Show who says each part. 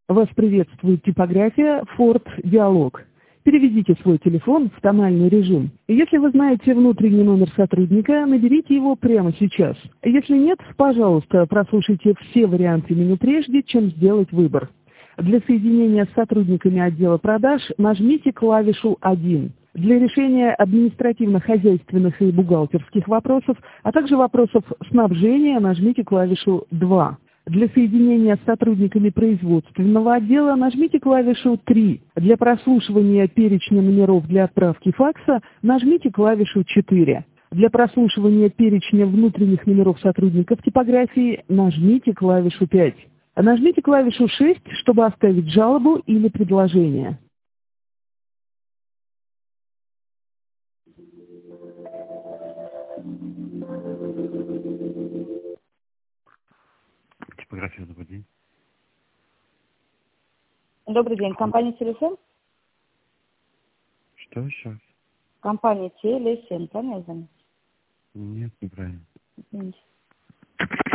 Speaker 1: Вас приветствует типография Ford Диалог. Переведите свой телефон в тональный режим. Если вы знаете внутренний номер сотрудника, наберите его прямо сейчас. Если нет, пожалуйста, прослушайте все варианты меню прежде, чем сделать выбор. Для соединения с сотрудниками отдела продаж нажмите клавишу 1. Для решения административно-хозяйственных и бухгалтерских вопросов, а также вопросов снабжения нажмите клавишу 2. Для соединения с сотрудниками производственного отдела нажмите клавишу 3. Для прослушивания перечня номеров для отправки факса нажмите клавишу 4. Для прослушивания перечня внутренних номеров сотрудников типографии нажмите клавишу 5. Нажмите клавишу 6, чтобы оставить жалобу или предложение.
Speaker 2: Типография, добрый день.
Speaker 3: Добрый день. Компания «Телесен»?
Speaker 2: Что сейчас?
Speaker 3: Компания «Телесен», правильно я знаю?
Speaker 2: Нет, неправильно.
Speaker 3: Извините.